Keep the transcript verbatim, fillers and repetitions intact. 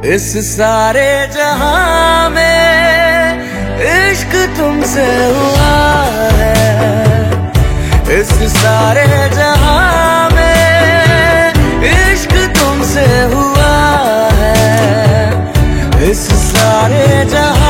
इस सारे जहां में इश्क तुमसे हुआ है। इस सारे जहां में इश्क तुमसे हुआ है। इस सारे जहां